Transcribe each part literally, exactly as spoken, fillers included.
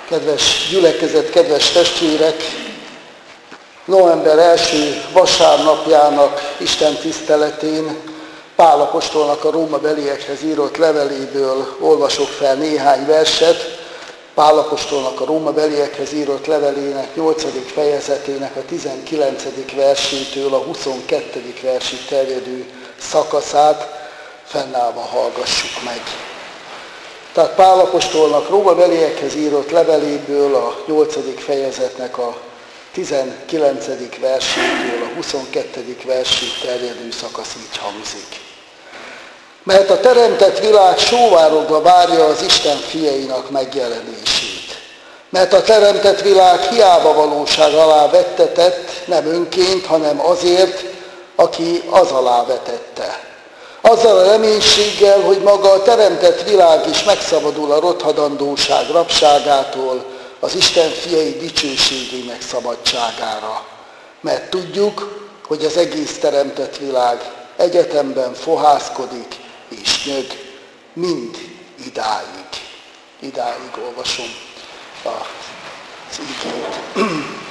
Kedves gyülekezet, kedves testvérek! November első vasárnapjának Isten tiszteletén Pál apostolnak a rómabeliekhez írott leveléből olvasok fel néhány verset. Pál apostolnak a rómabeliekhez írott levelének nyolcadik fejezetének a tizenkilencedik versétől a huszonkettedik versig terjedő szakaszát fennállva hallgassuk meg. Tehát Pál apostolnak rómabeliekhez írott leveléből a nyolcadik fejezetnek a tizenkilencedik versétől a huszonkettedik versig terjedő szakasz így hangzik. Mert a teremtett világ sóvárogva várja az Isten fiainak megjelenését. Mert a teremtett világ hiába valóság alá vettetett, nem önként, hanem azért, aki az alá vetette. Azzal a reménységgel, hogy maga a teremtett világ is megszabadul a rothadandóság rabságától, az Isten fiai dicsőségének szabadságára. Mert tudjuk, hogy az egész teremtett világ egyetemben fohászkodik és nyög, mind idáig. Idáig olvasom az igét.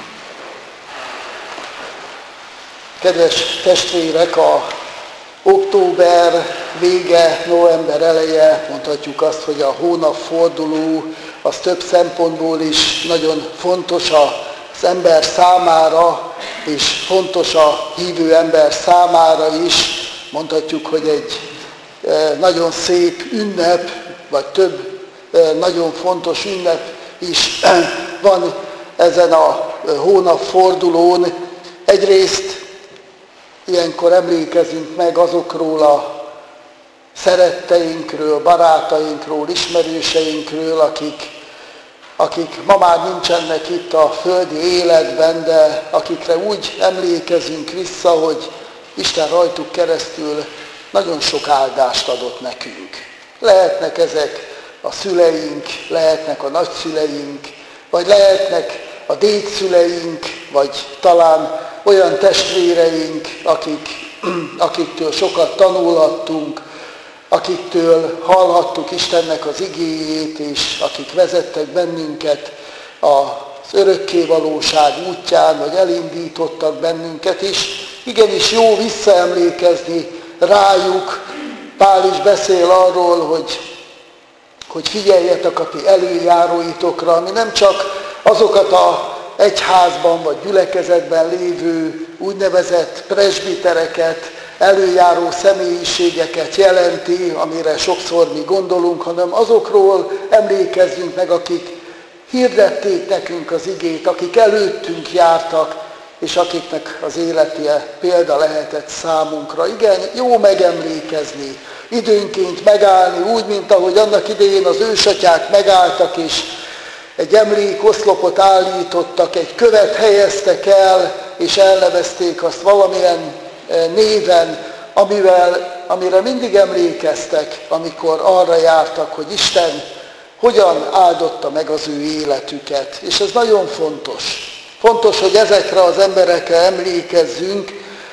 Kedves testvérek, a október vége, november eleje, mondhatjuk azt, hogy a hónapforduló, az több szempontból is nagyon fontos az ember számára, és fontos a hívő ember számára is. Mondhatjuk, hogy egy nagyon szép ünnep, vagy több nagyon fontos ünnep is van ezen a hónapfordulón. Egyrészt ilyenkor emlékezünk meg azokról a szeretteinkről, barátainkról, ismerőseinkről, akik, akik ma már nincsenek itt a földi életben, de akikre úgy emlékezünk vissza, hogy Isten rajtuk keresztül nagyon sok áldást adott nekünk. Lehetnek ezek a szüleink, lehetnek a nagyszüleink, vagy lehetnek a dédszüleink, vagy talán olyan testvéreink, akik, akiktől sokat tanulhattunk, akiktől hallhattuk Istennek az igéjét, és akik vezettek bennünket az örökkévalóság útján, vagy elindítottak bennünket is. Igenis jó visszaemlékezni rájuk. Pál is beszél arról, hogy, hogy figyeljetek a ti előjáróitokra, ami nem csak azokat a egyházban vagy gyülekezetben lévő úgynevezett presbitereket, előjáró személyiségeket jelenti, amire sokszor mi gondolunk, hanem azokról emlékezzünk meg, akik hirdették nekünk az igét, akik előttünk jártak, és akiknek az élete példa lehetett számunkra. Igen, jó megemlékezni, időnként megállni, úgy, mint ahogy annak idején az ősatyák megálltak, és egy emlékoszlopot állítottak, egy követ helyeztek el, és elnevezték azt valamilyen néven, amivel, amire mindig emlékeztek, amikor arra jártak, hogy Isten hogyan áldotta meg az ő életüket. És ez nagyon fontos. Fontos, hogy ezekre az emberekre emlékezzünk,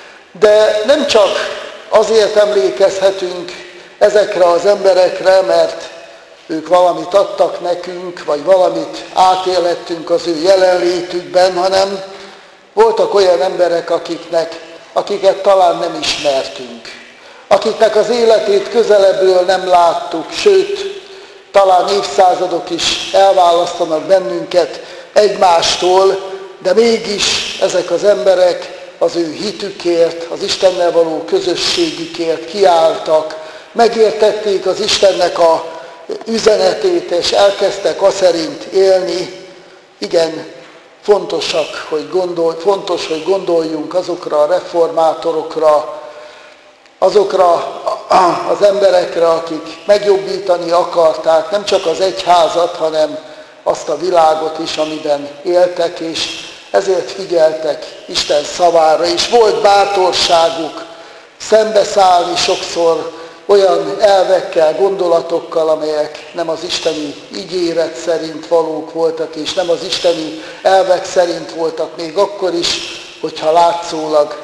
de nem csak azért emlékezhetünk ezekre az emberekre, mert ők valamit adtak nekünk, vagy valamit átélhettünk az ő jelenlétükben, hanem voltak olyan emberek, akiknek, akiket talán nem ismertünk, akiknek az életét közelebbről nem láttuk, sőt, talán évszázadok is elválasztanak bennünket egymástól, de mégis ezek az emberek az ő hitükért, az Istennel való közösségükért kiálltak, megértették az Istennek a üzenetét, és elkezdtek azt szerint élni. Igen, fontosak, hogy gondol, fontos, hogy gondoljunk azokra a reformátorokra, azokra az emberekre, akik megjobbítani akarták nem csak az egyházat, hanem azt a világot is, amiben éltek, és ezért figyeltek Isten szavára, és volt bátorságuk szembeszállni sokszor olyan elvekkel, gondolatokkal, amelyek nem az isteni ígéret szerint valók voltak, és nem az isteni elvek szerint voltak, még akkor is, hogyha látszólag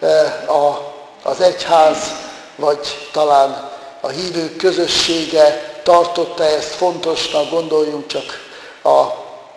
az egyház, vagy talán a hívők közössége tartotta ezt fontosnak, gondoljunk csak a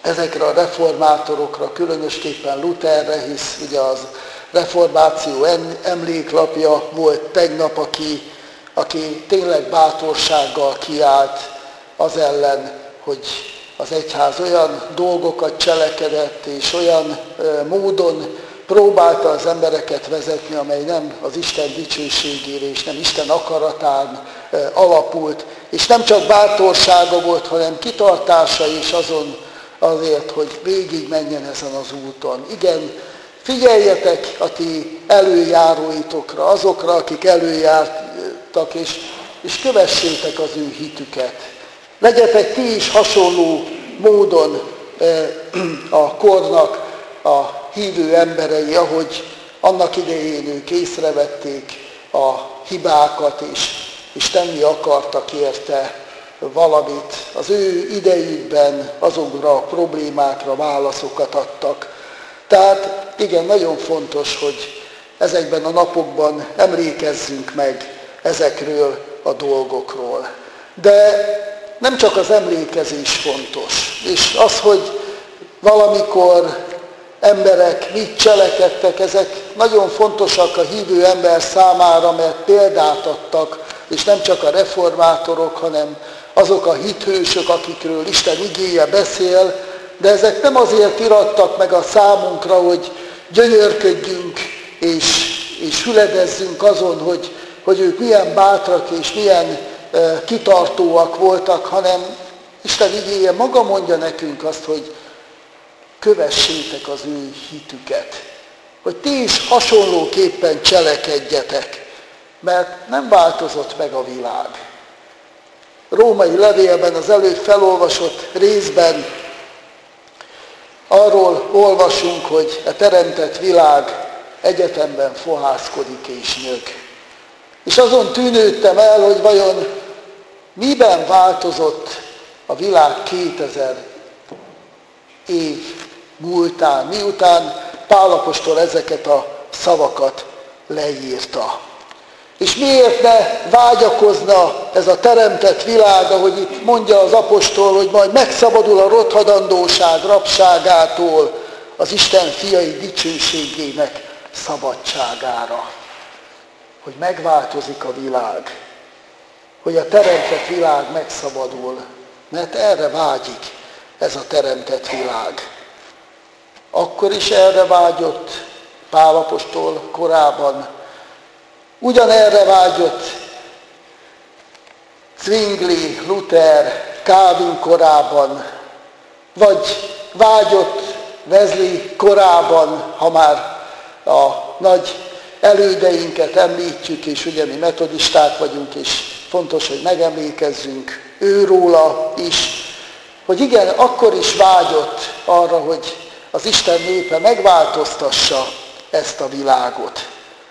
ezekre a reformátorokra, különösképpen Lutherre, hisz ugye az reformáció emléklapja volt tegnap, aki, aki tényleg bátorsággal kiállt az ellen, hogy az egyház olyan dolgokat cselekedett, és olyan módon próbálta az embereket vezetni, amely nem az Isten dicsőségére és nem Isten akaratán alapult, és nem csak bátorsága volt, hanem kitartása is azon azért, hogy végig menjen ezen az úton. Igen, figyeljetek a ti előjáróitokra, azokra, akik előjártak, és, és kövessétek az ő hitüket. Legyetek ti is hasonló módon a kornak a hívő emberei, ahogy annak idején ők észrevették a hibákat, és, és tenni akartak érte valamit. Az ő idejükben azokra a problémákra válaszokat adtak. Tehát igen, nagyon fontos, hogy ezekben a napokban emlékezzünk meg ezekről a dolgokról. De nem csak az emlékezés fontos, és az, hogy valamikor emberek mit cselekedtek, ezek nagyon fontosak a hívő ember számára, mert példát adtak, és nem csak a reformátorok, hanem azok a hithősök, akikről Isten igéje beszél, de ezek nem azért irattak meg a számunkra, hogy gyönyörködjünk és, és hüledezzünk azon, hogy, hogy ők milyen bátrak és milyen uh, kitartóak voltak, hanem Isten igéje maga mondja nekünk azt, hogy kövessétek az ő hitüket, hogy ti is hasonlóképpen cselekedjetek, mert nem változott meg a világ. Római levélben, az előbb felolvasott részben arról olvasunk, hogy a teremtett világ egyetemben fohászkodik és nyög. És azon tűnődtem el, hogy vajon miben változott a világ kétezer év múltán, miután Pál apostol ezeket a szavakat leírta. És miért ne vágyakozna ez a teremtett világ, ahogy itt mondja az apostol, hogy majd megszabadul a rothadandóság rabságától az Isten fiai dicsőségének szabadságára. Hogy megváltozik a világ, hogy a teremtett világ megszabadul, mert erre vágyik ez a teremtett világ. Akkor is erre vágyott Pál apostol korában, ugyanerre vágyott Zwingli, Luther, Calvin korában, vagy vágyott Wesley korában, ha már a nagy elődeinket említjük, és ugye mi metodisták vagyunk, és fontos, hogy megemlékezzünk őróla is, hogy igen, akkor is vágyott arra, hogy az Isten népe megváltoztassa ezt a világot.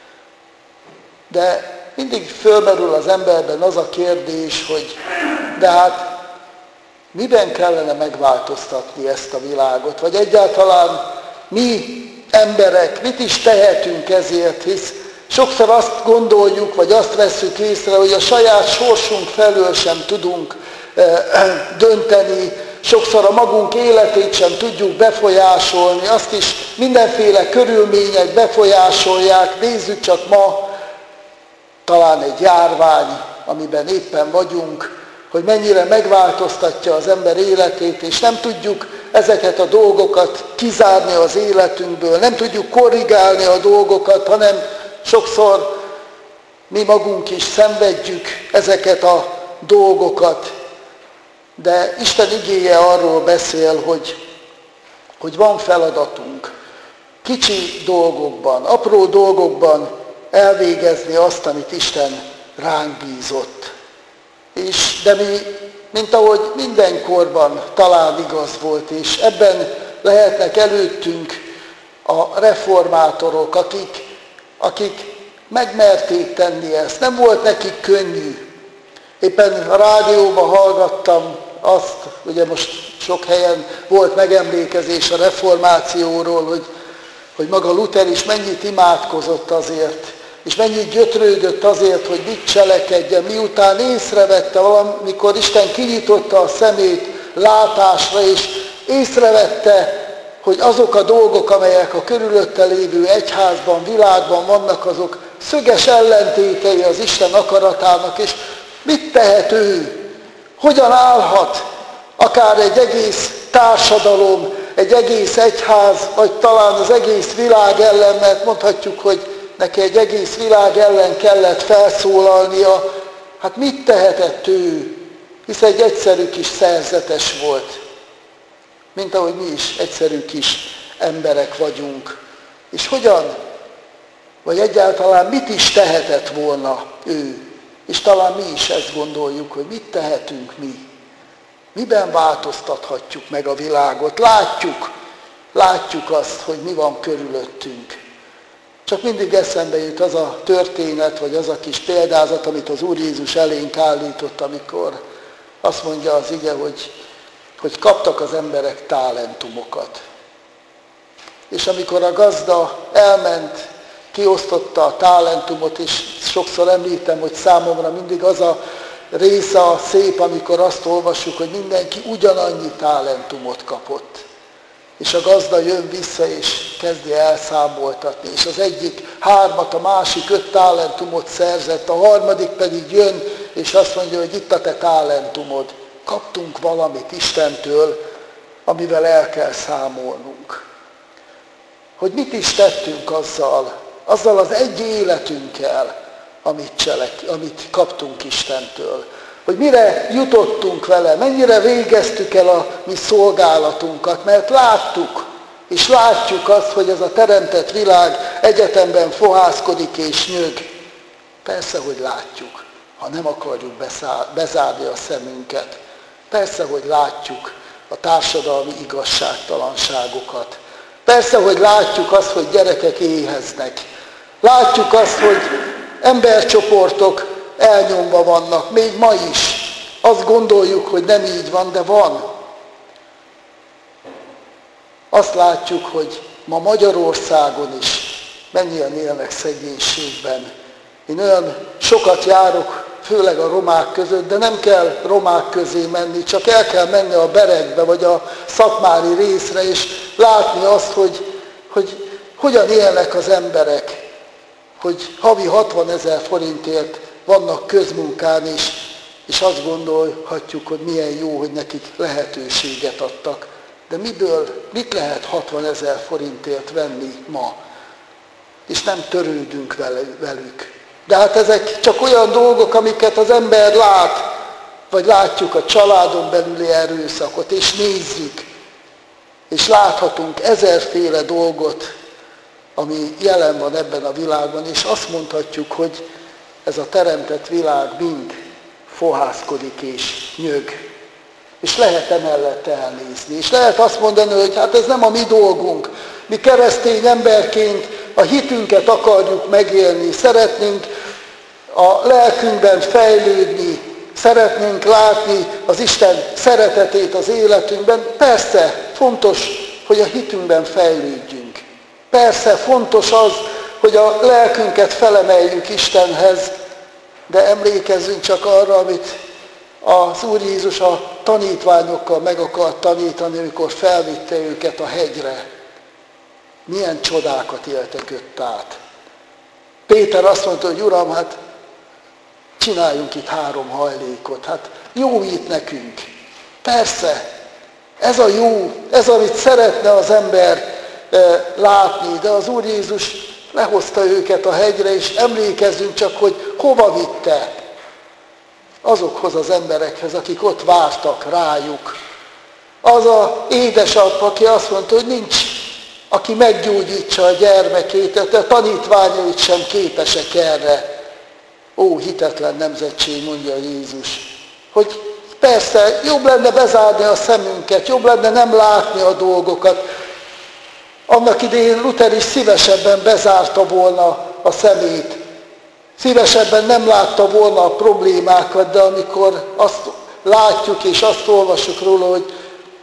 De mindig fölmerül az emberben az a kérdés, hogy de hát miben kellene megváltoztatni ezt a világot? Vagy egyáltalán mi emberek mit is tehetünk ezért, hisz sokszor azt gondoljuk, vagy azt vesszük észre, hogy a saját sorsunk felől sem tudunk dönteni, sokszor a magunk életét sem tudjuk befolyásolni, azt is mindenféle körülmények befolyásolják. Nézzük csak ma, talán egy járvány, amiben éppen vagyunk, hogy mennyire megváltoztatja az ember életét, és nem tudjuk ezeket a dolgokat kizárni az életünkből, nem tudjuk korrigálni a dolgokat, hanem sokszor mi magunk is szenvedjük ezeket a dolgokat. De Isten igéje arról beszél, hogy, hogy van feladatunk kicsi dolgokban, apró dolgokban elvégezni azt, amit Isten ránk bízott. És, de mi, mint ahogy mindenkorban talán igaz volt, és ebben lehetnek előttünk a reformátorok, akik, akik megmerték tenni ezt. Nem volt nekik könnyű. Éppen a rádióban hallgattam azt, ugye most sok helyen volt megemlékezés a reformációról, hogy, hogy maga Luther is mennyit imádkozott azért, és mennyit gyötrődött azért, hogy mit cselekedjen, miután észrevette valamikor Isten kinyitotta a szemét látásra, és észrevette, hogy azok a dolgok, amelyek a körülötte lévő egyházban, világban vannak, azok szöges ellentétei az Isten akaratának, és mit tehet ő? Hogyan állhat akár egy egész társadalom, egy egész egyház, vagy talán az egész világ ellen, mert mondhatjuk, hogy neki egy egész világ ellen kellett felszólalnia. Hát mit tehetett ő? Hisz egy egyszerű kis szerzetes volt. Mint ahogy mi is egyszerű kis emberek vagyunk. És hogyan, vagy egyáltalán mit is tehetett volna ő? És talán mi is ezt gondoljuk, hogy mit tehetünk mi. Miben változtathatjuk meg a világot? Látjuk, látjuk azt, hogy mi van körülöttünk. Csak mindig eszembe jut az a történet, vagy az a kis példázat, amit az Úr Jézus elénk állított, amikor azt mondja az ige, hogy, hogy kaptak az emberek talentumokat. És amikor a gazda elment, kiosztotta a talentumot, és sokszor említem, hogy számomra mindig az a része a szép, amikor azt olvassuk, hogy mindenki ugyanannyi talentumot kapott. És a gazda jön vissza, és kezdi elszámoltatni. És az egyik hármat, a másik öt talentumot szerzett, a harmadik pedig jön, és azt mondja, hogy itt a te talentumod. Kaptunk valamit Istentől, amivel el kell számolnunk. Hogy mit is tettünk azzal, azzal az egy életünkkel, amit, cselek, amit kaptunk Istentől. Hogy mire jutottunk vele, mennyire végeztük el a mi szolgálatunkat, mert láttuk, és látjuk azt, hogy ez a teremtett világ egyetemben fohászkodik és nyög. Persze, hogy látjuk, ha nem akarjuk bezárni a szemünket. Persze, hogy látjuk a társadalmi igazságtalanságokat. Persze, hogy látjuk azt, hogy gyerekek éheznek. Látjuk azt, hogy embercsoportok elnyomva vannak, még ma is. Azt gondoljuk, hogy nem így van, de van. Azt látjuk, hogy ma Magyarországon is mennyien élnek szegénységben. Én olyan sokat járok, főleg a romák között, de nem kell romák közé menni, csak el kell menni a Berekbe, vagy a szatmári részre, és látni azt, hogy, hogy hogyan élnek az emberek, hogy havi hatvanezer forintért vannak közmunkán is, és azt gondolhatjuk, hogy milyen jó, hogy nekik lehetőséget adtak. De miből, mit lehet hatvanezer forintért venni ma? És nem törődünk velük. De hát ezek csak olyan dolgok, amiket az ember lát, vagy látjuk a családon belüli erőszakot, és nézzük, és láthatunk ezerféle dolgot, ami jelen van ebben a világban, és azt mondhatjuk, hogy ez a teremtett világ mind fohászkodik és nyög. És lehet emellett elnézni. És lehet azt mondani, hogy hát ez nem a mi dolgunk. Mi keresztény emberként a hitünket akarjuk megélni, szeretnénk a lelkünkben fejlődni, szeretnénk látni az Isten szeretetét az életünkben. Persze, fontos, hogy a hitünkben fejlődjünk. Persze, fontos az, hogy a lelkünket felemeljük Istenhez, de emlékezzünk csak arra, amit az Úr Jézus a tanítványokkal meg akart tanítani, amikor felvitte őket a hegyre. Milyen csodákat éltek ott át. Péter azt mondta, hogy Uram, hát csináljunk itt három hajlékot, hát jó itt nekünk. Persze, ez a jó, ez amit szeretne az ember e, látni, de az Úr Jézus lehozta őket a hegyre, és emlékezzünk csak, hogy hova vitte. Azokhoz az emberekhez, akik ott vártak rájuk. Az a édesapa, aki azt mondta, hogy nincs, aki meggyógyítsa a gyermekét, de a tanítványait sem képesek erre. Ó, hitetlen nemzetség, mondja Jézus, hogy persze, jobb lenne bezárni a szemünket, jobb lenne nem látni a dolgokat. Annak idején Luther is szívesebben bezárta volna a szemét, szívesebben nem látta volna a problémákat, de amikor azt látjuk és azt olvasjuk róla, hogy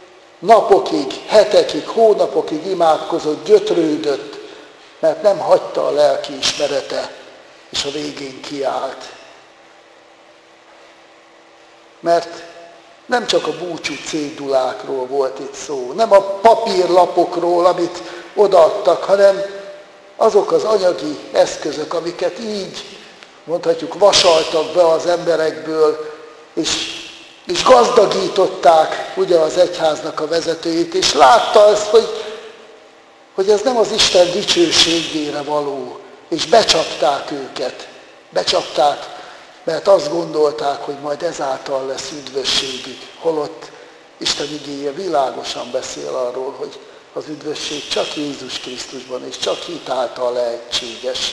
napokig, hetekig, hónapokig imádkozott, gyötrődött, mert nem hagyta a lelki ismerete, és a végén kiállt. Mert Nem csak a búcsú cédulákról volt itt szó, nem a papírlapokról, amit odaadtak, hanem azok az anyagi eszközök, amiket így, mondhatjuk, vasaltak be az emberekből, és, és gazdagították ugye az egyháznak a vezetőjét, és látta ezt, hogy, hogy ez nem az Isten dicsőségére való, és becsapták őket, becsapták, mert azt gondolták, hogy majd ezáltal lesz üdvösségük, holott Isten igéje világosan beszél arról, hogy az üdvösség csak Jézus Krisztusban, és csak hit által lehetséges.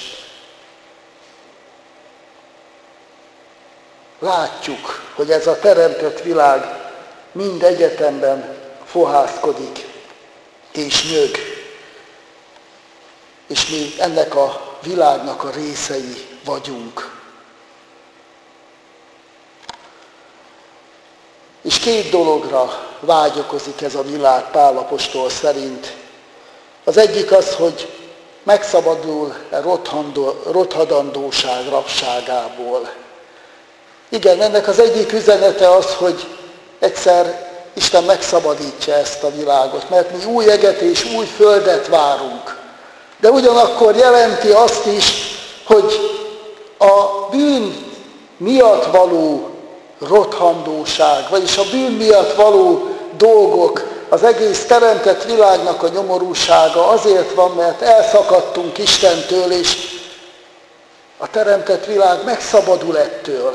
Látjuk, hogy ez a teremtett világ mind egyetemben fohászkodik és nyög. És mi ennek a világnak a részei vagyunk. És két dologra vágyakozik ez a világ Pál apostol szerint. Az egyik az, hogy megszabadul a rothadandóság rabságából. Igen, ennek az egyik üzenete az, hogy egyszer Isten megszabadítja ezt a világot, mert mi új eget és új földet várunk. De ugyanakkor jelenti azt is, hogy a bűn miatt való rothandóság, vagyis a bűn miatt való dolgok, az egész teremtett világnak a nyomorúsága azért van, mert elszakadtunk Istentől, és a teremtett világ megszabadul ettől.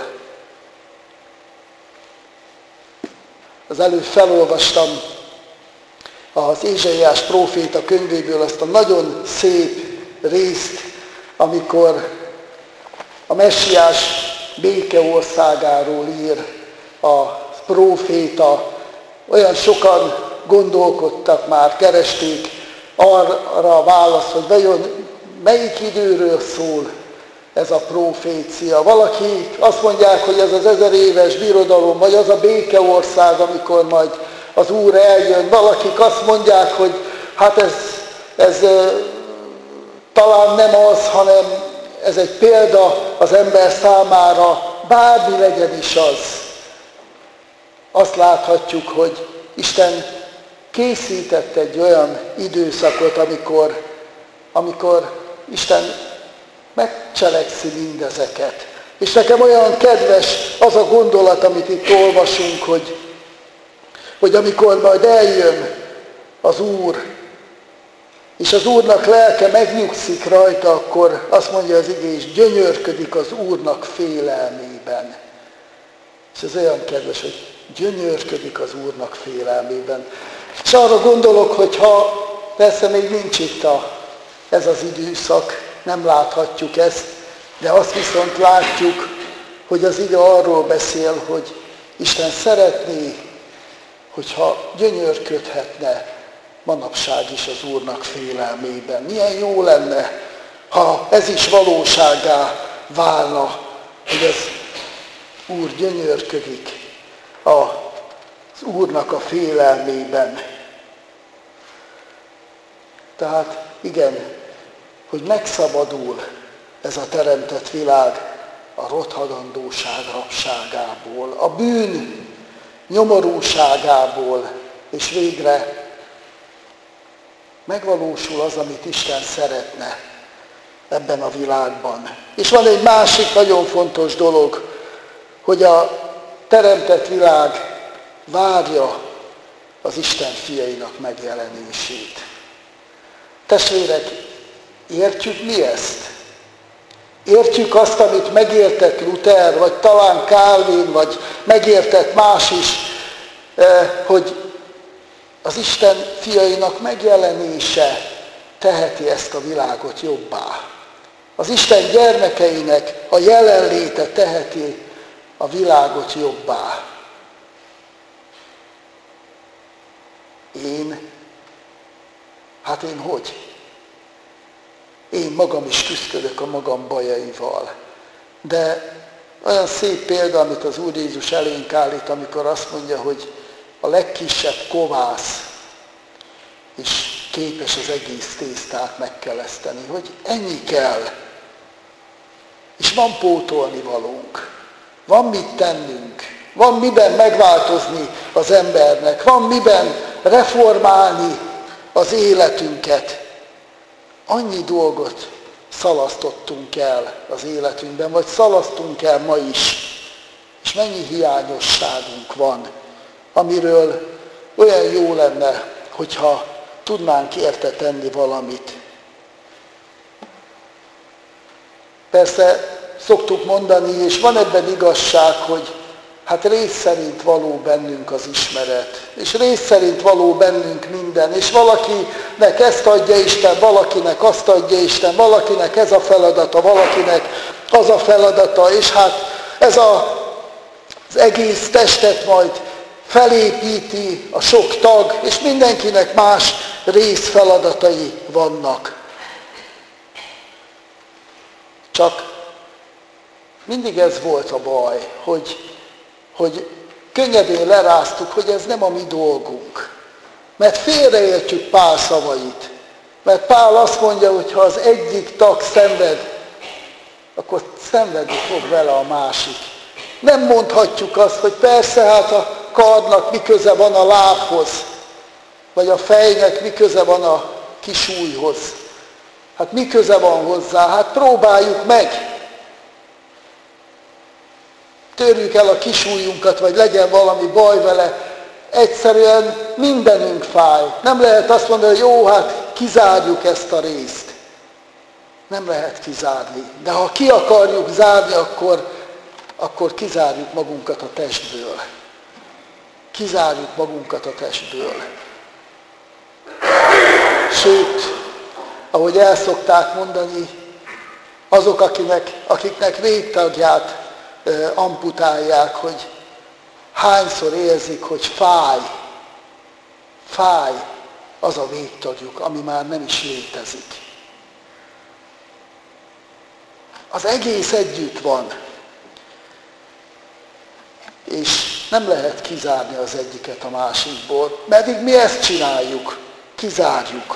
Az előbb felolvastam az Ézsaiás próféta könyvéből azt a nagyon szép részt, amikor a messiás béke országáról ír a próféta. Olyan sokan gondolkodtak már, keresték arra a választ, hogy vajon melyik időről szól ez a profécia. Valaki azt mondják, hogy ez az ezer éves birodalom, vagy az a békeország, amikor majd az Úr eljön. Valakik azt mondják, hogy hát ez, ez talán nem az, hanem ez egy példa az ember számára, bármi legyen is az. Azt láthatjuk, hogy Isten készített egy olyan időszakot, amikor, amikor Isten megcselekszi mindezeket. És nekem olyan kedves az a gondolat, amit itt olvasunk, hogy, hogy amikor majd eljön az Úr, és az Úrnak lelke megnyugszik rajta, akkor azt mondja az ige, és gyönyörködik az Úrnak félelmében. És ez olyan kedves, hogy gyönyörködik az Úrnak félelmében. És arra gondolok, hogy ha persze még nincs itt a, ez az időszak, nem láthatjuk ezt, de azt viszont látjuk, hogy az ige arról beszél, hogy Isten szeretné, hogyha gyönyörködhetne manapság is az Úrnak félelmében. Milyen jó lenne, ha ez is valósággá válna, hogy az Úr gyönyörködik az Úrnak a félelmében. Tehát igen, hogy megszabadul ez a teremtett világ a rothadandóság rabságából, a bűn nyomorúságából, és végre megvalósul az, amit Isten szeretne ebben a világban. És van egy másik nagyon fontos dolog, hogy a teremtett világ várja az Isten fiainak megjelenését. Testvérek, értjük mi ezt? Értjük azt, amit megértett Luther, vagy talán Calvin, vagy megértett más is, hogy az Isten fiainak megjelenése teheti ezt a világot jobbá. Az Isten gyermekeinek a jelenléte teheti a világot jobbá. Én? Hát én hogy? Én magam is küzdök a magam bajaival. De olyan szép példa, amit az Úr Jézus elénk állít, amikor azt mondja, hogy a legkisebb kovász is képes az egész tésztát megkeleszteni, hogy ennyi kell. És van pótolni valónk, van mit tennünk. Van miben megváltozni az embernek, van miben reformálni az életünket. Annyi dolgot szalasztottunk el az életünkben, vagy szalasztunk el ma is. És mennyi hiányosságunk van, amiről olyan jó lenne, hogyha tudnánk érte tenni valamit. Persze szoktuk mondani, és van ebben igazság, hogy hát rész szerint való bennünk az ismeret, és rész szerint való bennünk minden, és valakinek ezt adja Isten, valakinek azt adja Isten, valakinek ez a feladata, valakinek az a feladata, és hát ez a, az egész testet majd felépíti a sok tag, és mindenkinek más részfeladatai vannak. Csak mindig ez volt a baj, hogy, hogy könnyedén leráztuk, hogy ez nem a mi dolgunk. Mert félreértjük Pál szavait. Mert Pál azt mondja, hogy ha az egyik tag szenved, akkor szenvedni fog vele a másik. Nem mondhatjuk azt, hogy persze hát a karnak mi köze van a lábhoz, vagy a fejnek mi köze van a kis ujjhoz. Hát mi köze van hozzá? Hát próbáljuk meg. Törjük el a kis ujjunkat, vagy legyen valami baj vele. Egyszerűen mindenünk fáj. Nem lehet azt mondani, hogy jó, hát kizárjuk ezt a részt. Nem lehet kizárni. De ha ki akarjuk zárni, akkor, akkor kizárjuk magunkat a testből. Kizárjuk magunkat a testből. Sőt, ahogy el szokták mondani, azok, akinek, akiknek végtagját e, amputálják, hogy hányszor érzik, hogy fáj, fáj az a végtagjuk, ami már nem is létezik. Az egész együtt van, és nem lehet kizárni az egyiket a másikból, meddig mi ezt csináljuk, kizárjuk.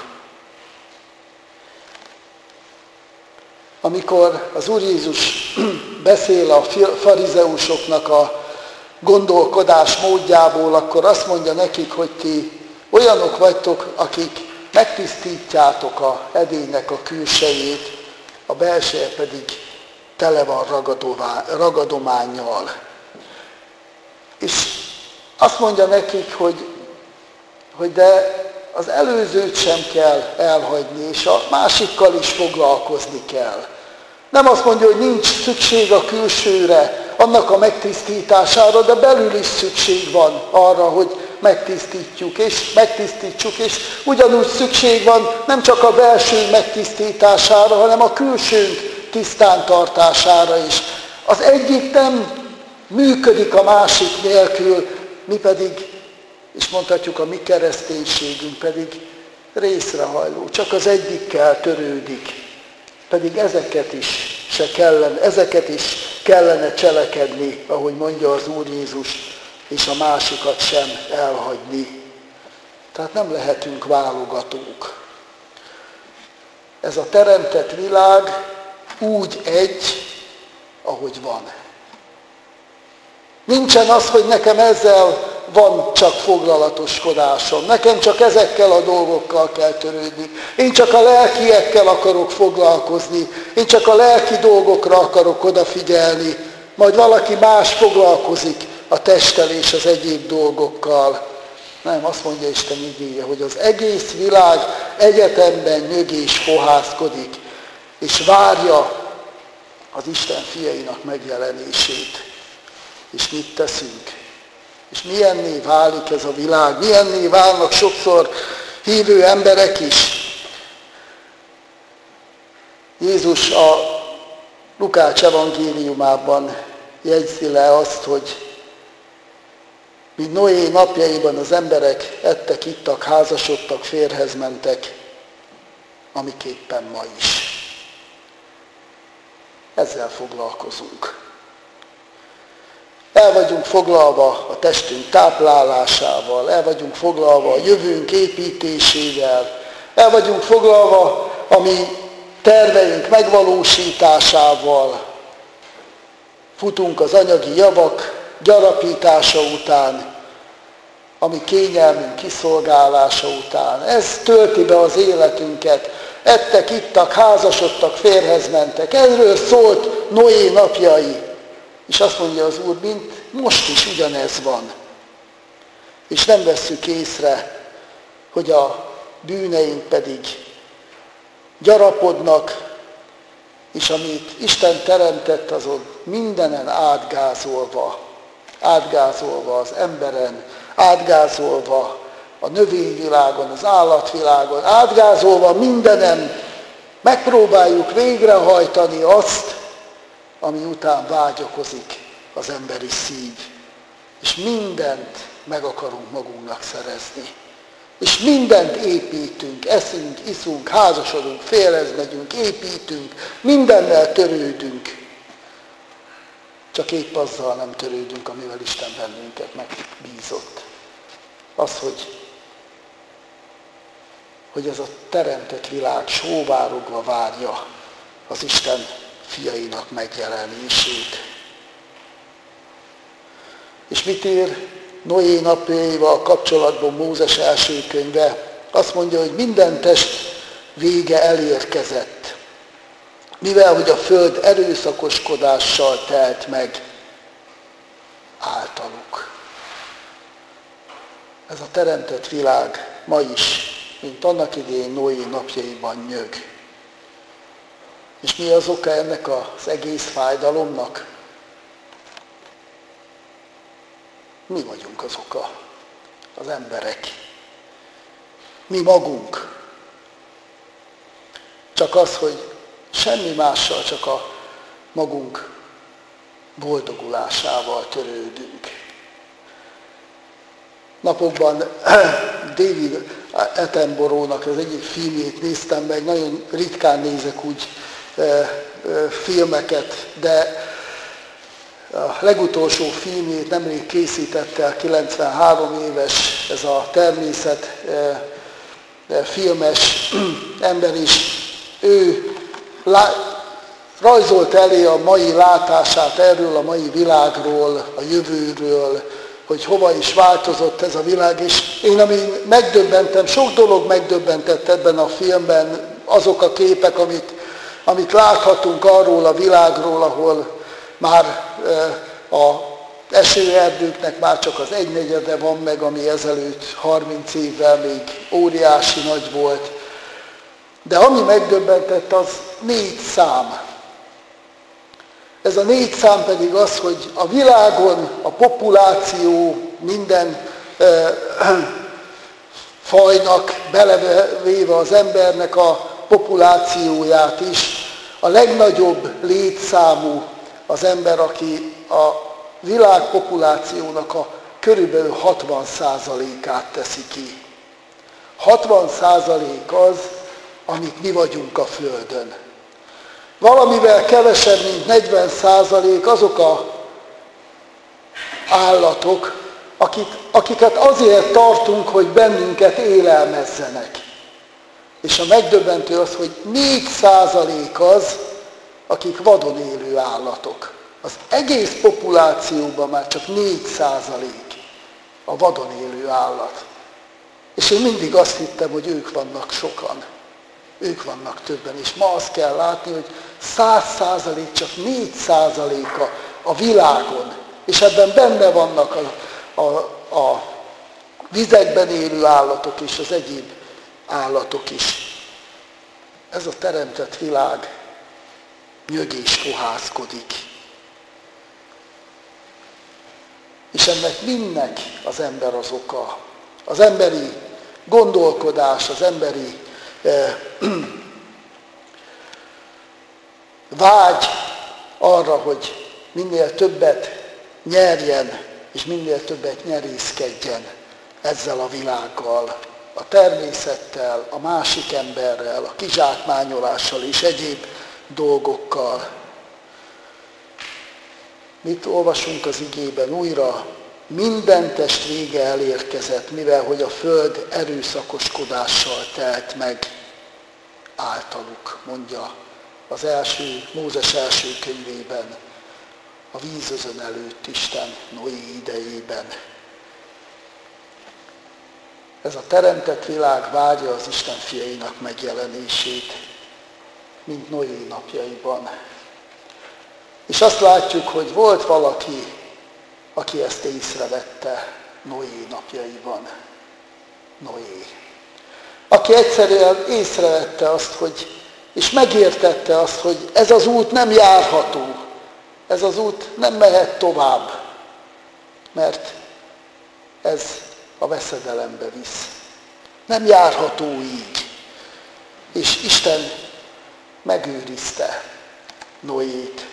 Amikor az Úr Jézus beszél a farizeusoknak a gondolkodás módjából, akkor azt mondja nekik, hogy ti olyanok vagytok, akik megtisztítjátok a edénynek a külsejét, a belseje pedig tele van ragadománnyal. És azt mondja nekik, hogy, hogy de az előzőt sem kell elhagyni, és a másikkal is foglalkozni kell. Nem azt mondja, hogy nincs szükség a külsőre, annak a megtisztítására, de belül is szükség van arra, hogy megtisztítjuk, és megtisztítsuk, és ugyanúgy szükség van nem csak a belső megtisztítására, hanem a külsőnk tisztántartására is. Az egyik nem működik a másik nélkül, mi pedig, és mondhatjuk, a mi kereszténységünk pedig részrehajló, csak az egyikkel törődik, pedig ezeket is se kellene, ezeket is kellene cselekedni, ahogy mondja az Úr Jézus, és a másikat sem elhagyni. Tehát nem lehetünk válogatók. Ez a teremtett világ úgy egy, ahogy van. Nincsen az, hogy nekem ezzel van csak foglalatoskodásom. Nekem csak ezekkel a dolgokkal kell törődni. Én csak a lelkiekkel akarok foglalkozni. Én csak a lelki dolgokra akarok odafigyelni. Majd valaki más foglalkozik a testtel és az egyéb dolgokkal. Nem, azt mondja Isten igéje, hogy az egész világ egyetemben nyög és fohászkodik, és várja az Isten fiainak megjelenését. És mit teszünk? És milyenné válik ez a világ? Milyenné válnak sokszor hívő emberek is? Jézus a Lukács evangéliumában jegyzi le azt, hogy mint Noé napjaiban az emberek ettek, ittak, házasodtak, férjhez mentek, amiképpen ma is. Ezzel foglalkozunk. El vagyunk foglalva a testünk táplálásával, el vagyunk foglalva a jövőnk építésével, el vagyunk foglalva a mi terveink megvalósításával, futunk az anyagi javak gyarapítása után, a mi kényelmünk kiszolgálása után. Ez tölti be az életünket. Ettek, ittak, házasodtak, férjhez mentek. Erről szólt Noé napjai. És azt mondja az Úr, mint most is ugyanez van. És nem vesszük észre, hogy a bűneink pedig gyarapodnak, és amit Isten teremtett, azon mindenen átgázolva, átgázolva az emberen, átgázolva a növényvilágon, az állatvilágon, átgázolva mindenen megpróbáljuk végrehajtani azt, ami után vágyakozik az emberi szív. És mindent meg akarunk magunknak szerezni. És mindent építünk, eszünk, iszunk, házasodunk, férjhez megyünk, építünk, mindennel törődünk. Csak épp azzal nem törődünk, amivel Isten bennünket megbízott. Az, hogy, hogy ez a teremtett világ sóvárogva várja az Isten fiainak megjelenését. És mit ír Noé napjaival kapcsolatban Mózes első könyve? Azt mondja, hogy minden test vége elérkezett, mivel hogy a föld erőszakoskodással telt meg általuk. Ez a teremtett világ ma is, mint annak idején Noé napjaiban nyög. És mi az oka ennek az egész fájdalomnak? Mi vagyunk az oka, az emberek. Mi magunk. Csak az, hogy semmi mással, csak a magunk boldogulásával törődünk. Napokban David Attenborough-nak az egyik filmjét néztem meg, nagyon ritkán nézek úgy e, e, filmeket, de a legutolsó filmjét nemrég készítette, a kilencvenhárom éves, ez a természet e, e, filmes ember is. Ő lá, rajzolt elé a mai látását erről a mai világról, a jövőről, hogy hova is változott ez a világ, és én, ami megdöbbentem, sok dolog megdöbbentett ebben a filmben, azok a képek, amit, amit láthatunk arról a világról, ahol már e, a esőerdőknek már csak az egynegyede van meg, ami ezelőtt harminc évvel még óriási nagy volt. De ami megdöbbentett, az négy szám. Ez a négy szám pedig az, hogy a világon a populáció minden e, fajnak, belevéve az embernek a populációját is, a legnagyobb létszámú az ember, aki a világ populációnak a körülbelül hatvan százalékát teszi ki. hatvan százalék az, amit mi vagyunk a Földön. Valamivel kevesebb, mint negyven százalék azok a állatok, akik, akiket azért tartunk, hogy bennünket élelmezzenek. És a megdöbbentő az, hogy négy százalék az, akik vadon élő állatok. Az egész populációban már csak négy százalék a vadon élő állat. És én mindig azt hittem, hogy ők vannak sokan. Ők vannak többen, és ma azt kell látni, hogy száz százalék, csak négy százaléka a világon, és ebben benne vannak a, a, a vizekben élő állatok és az egyéb állatok is. Ez a teremtett világ nyög és fohászkodik. És ennek mindnek az ember az oka. Az emberi gondolkodás, az emberi eh, vágy arra, hogy minél többet nyerjen, és minél többet nyerészkedjen ezzel a világgal, a természettel, a másik emberrel, a kizsákmányolással és egyéb dolgokkal. Mit olvasunk az igében újra? Minden test vége elérkezett, mivel hogy a föld erőszakoskodással telt meg általuk, mondja az első, Mózes első könyvében a vízözön előtt Isten Noé idejében. Ez a teremtett világ várja az Isten fiainak megjelenését, mint Noé napjaiban. És azt látjuk, hogy volt valaki, aki ezt észrevette Noé napjaiban. Noé. Aki egyszerűen észrevette azt, hogy, és megértette azt, hogy ez az út nem járható, ez az út nem mehet tovább, mert ez a veszedelembe visz. Nem járható így. És Isten megőrizte Noét.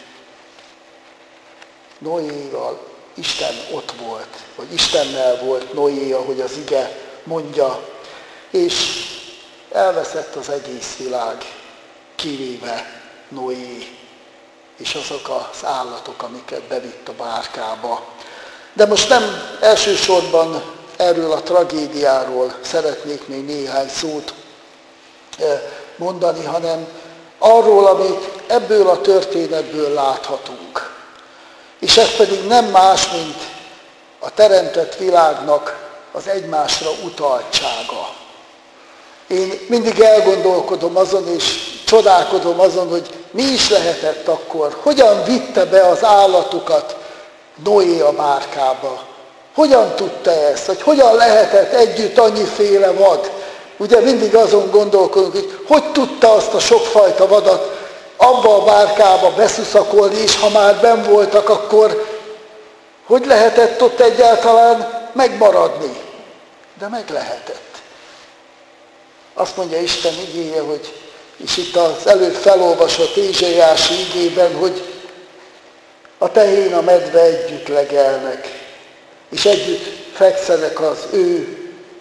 Noéval Isten ott volt, vagy Istennel volt Noé, ahogy az ige mondja, és elveszett az egész világ, kivéve Noé, és azok az állatok, amiket bevitt a bárkába. De most nem elsősorban erről a tragédiáról szeretnék még néhány szót mondani, hanem arról, amit ebből a történetből láthatunk. És ez pedig nem más, mint a teremtett világnak az egymásra utaltsága. Én mindig elgondolkodom azon, és csodálkodom azon, hogy mi is lehetett akkor, hogyan vitte be az állatokat Noé a bárkába. Hogyan tudta ezt, hogy hogyan lehetett együtt annyiféle vad. Ugye mindig azon gondolkodunk, hogy hogy tudta azt a sokfajta vadat abba a bárkába beszuszakolni, és ha már benn voltak, akkor hogy lehetett ott egyáltalán megmaradni? De meg lehetett. Azt mondja Isten igéje, hogy, és itt az előbb felolvasott Ézsaiási igében, hogy a tehén, a medve együtt legelnek, és együtt fekszenek az ő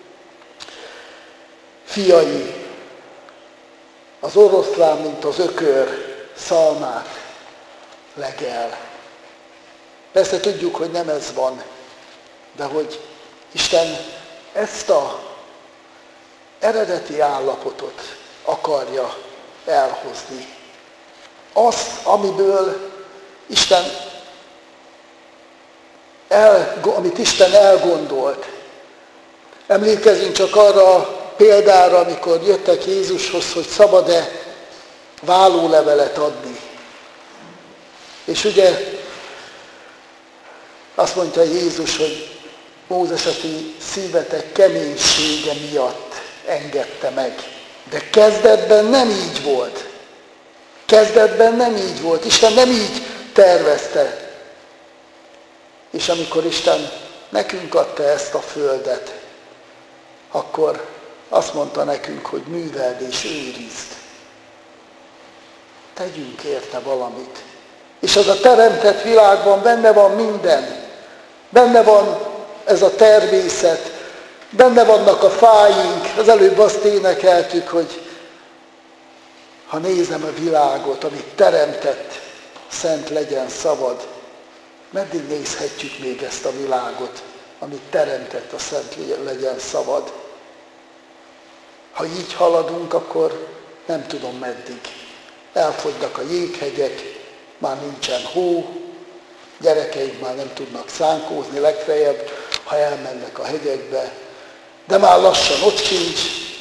fiai, az oroszlán, mint az ökör szalmát legel. Persze tudjuk, hogy nem ez van, de hogy Isten ezt a eredeti állapotot akarja elhozni. Azt, amiből Isten el, amit Isten elgondolt. Emlékezzünk csak arra a példára, amikor jöttek Jézushoz, hogy szabad-e vállólevelet adni. És ugye azt mondta Jézus, hogy Mózes a ti szívetek keménysége miatt engedte meg. De kezdetben nem így volt. Kezdetben nem így volt. Isten nem így tervezte. És amikor Isten nekünk adta ezt a földet, akkor azt mondta nekünk, hogy műveld és őrizd. Tegyünk érte valamit. És az a teremtett világban benne van minden. Benne van ez a természet, benne vannak a fáink. Az előbb azt énekeltük, hogy ha nézem a világot, amit teremtett, szent legyen, szabad. Meddig nézhetjük még ezt a világot, amit teremtett, a szent legyen, szabad? Ha így haladunk, akkor nem tudom meddig. Elfogynak a jéghegyek, már nincsen hó, gyerekeink már nem tudnak szánkózni, legfeljebb, ha elmennek a hegyekbe, de már lassan ott sincs.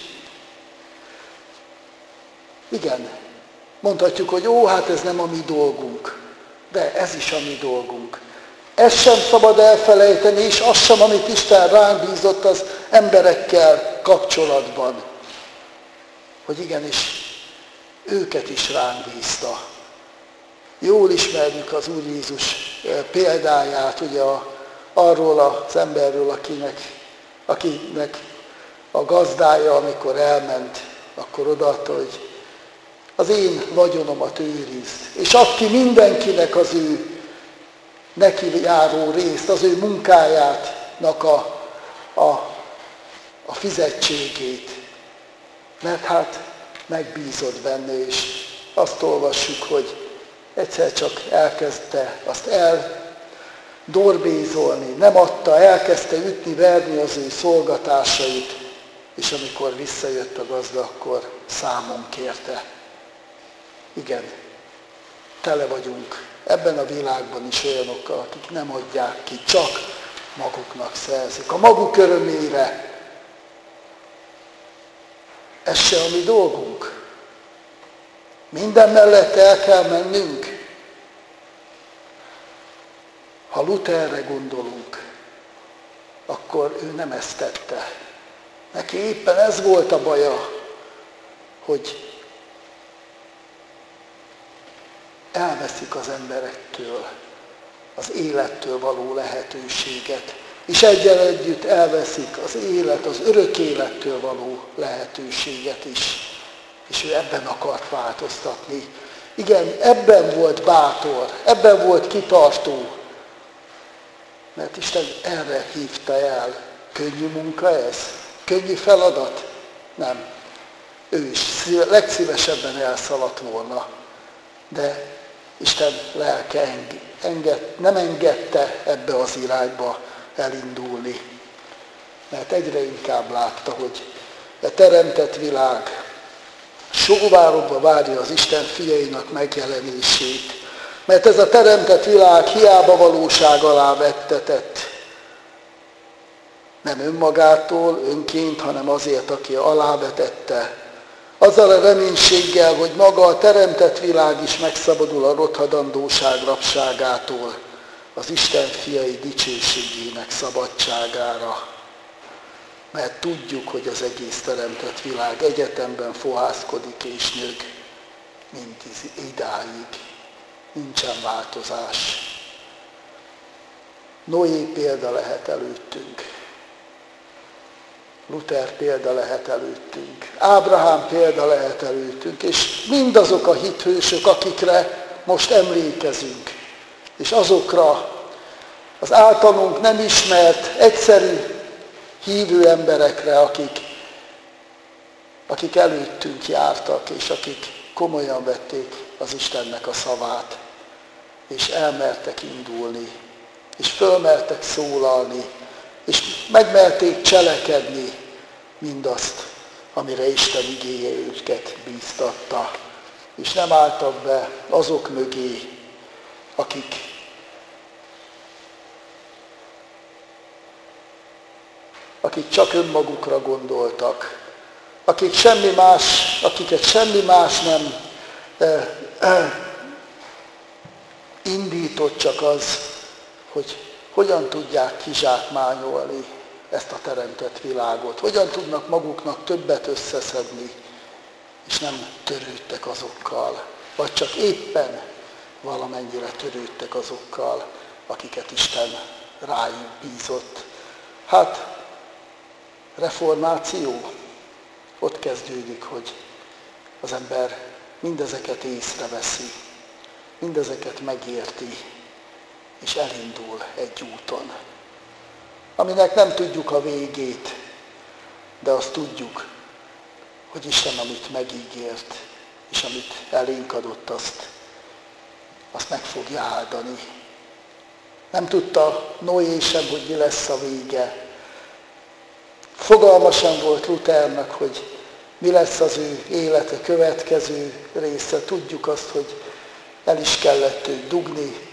Igen, mondhatjuk, hogy ó, hát ez nem a mi dolgunk, de ez is a mi dolgunk. Ezt sem szabad elfelejteni, és az sem, amit Isten ránk bízott az emberekkel kapcsolatban. Hogy igenis, őket is ránk bízta. Jól ismerjük az Úr Jézus példáját, ugye a, arról az emberről, akinek, akinek a gazdája, amikor elment, akkor odaadta, hogy az én vagyonomat őrizd. És aki mindenkinek az ő neki járó részt, az ő munkájának a, a, a fizetségét. Mert hát megbízott benne, és azt olvassuk, hogy egyszer csak elkezdte azt eldorbézolni, nem adta, elkezdte ütni, verni az ő szolgatásait, és amikor visszajött a gazda, akkor számon kérte. Igen, tele vagyunk ebben a világban is olyanokkal, akik nem adják ki, csak maguknak szerzik. A maguk örömére. Ez se a mi dolgunk. Minden mellett el kell mennünk. Ha Lutherre gondolunk, akkor ő nem ezt tette. Neki éppen ez volt a baja, hogy elveszik az emberektől az élettől való lehetőséget, és egyen együtt elveszik az élet, az örök élettől való lehetőséget is. És ő ebben akart változtatni. Igen, ebben volt bátor, ebben volt kitartó, mert Isten erre hívta el. Könnyű munka ez? Könnyű feladat? Nem. Ő is legszívesebben elszaladt volna. De Isten lelke enged, nem engedte ebbe az irányba elindulni. Mert egyre inkább látta, hogy a teremtett világ sóvárogva várja az Isten fiainak megjelenését. Mert ez a teremtett világ hiába valóság alá vettetett. Nem önmagától, önként, hanem azért, aki alávetette. Azzal a reménységgel, hogy maga a teremtett világ is megszabadul a rothadandóság rabságától, az Isten fiai dicsőségének szabadságára. Mert tudjuk, hogy az egész teremtett világ egyetemben fohászkodik és nyög, mint idáig. Nincsen változás. Noé példa lehet előttünk. Luther példa lehet előttünk. Ábrahám példa lehet előttünk. És mindazok a hithősök, akikre most emlékezünk. És azokra az általunk nem ismert, egyszerű hívő emberekre, akik, akik előttünk jártak, és akik komolyan vették az Istennek a szavát, és elmertek indulni, és fölmertek szólalni, és megmerték cselekedni mindazt, amire Isten igéje őket bíztatta. És nem álltak be azok mögé, akik akik csak önmagukra gondoltak, akik semmi más, akiket semmi más nem eh, eh, indított, csak az, hogy hogyan tudják kizsákmányolni ezt a teremtett világot, hogyan tudnak maguknak többet összeszedni, és nem törődtek azokkal, vagy csak éppen valamennyire törődtek azokkal, akiket Isten rájuk bízott. Hát, reformáció ott kezdődik, hogy az ember mindezeket észreveszi, mindezeket megérti, és elindul egy úton, aminek nem tudjuk a végét, de azt tudjuk, hogy Isten, amit megígért, és amit elénk adott, azt, azt meg fogja áldani. Nem tudta Noé sem, hogy mi lesz a vége. Fogalma sem volt Luthernek, hogy mi lesz az ő élete következő része. Tudjuk azt, hogy el is kellett őt dugni,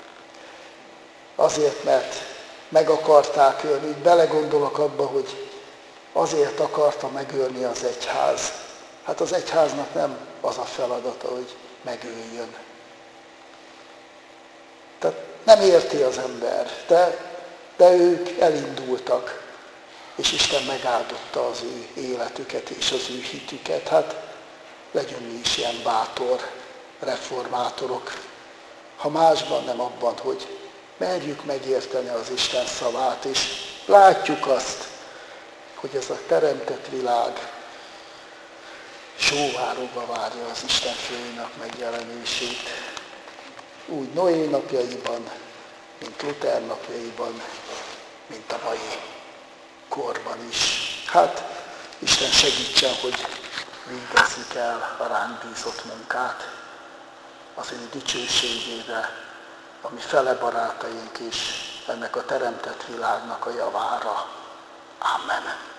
azért, mert meg akarták ölni. Így belegondolok abba, hogy azért akarta megölni az egyház. Hát az egyháznak nem az a feladata, hogy megöljön. Tehát nem érti az ember, de, de ők elindultak, és Isten megáldotta az ő életüket és az ő hitüket. Hát legyünk mi is ilyen bátor reformátorok, ha másban nem abban, hogy merjük megérteni az Isten szavát, és látjuk azt, hogy ez a teremtett világ sóvárogva várja az Isten fiainak megjelenését. Úgy Noé napjaiban, mint Luther napjaiban, mint a mai korban is. Hát Isten segítsen, hogy végezzük el a ránk bízott munkát az ő dicsőségére, a mi fele barátaink is ennek a teremtett világnak a javára. Amen.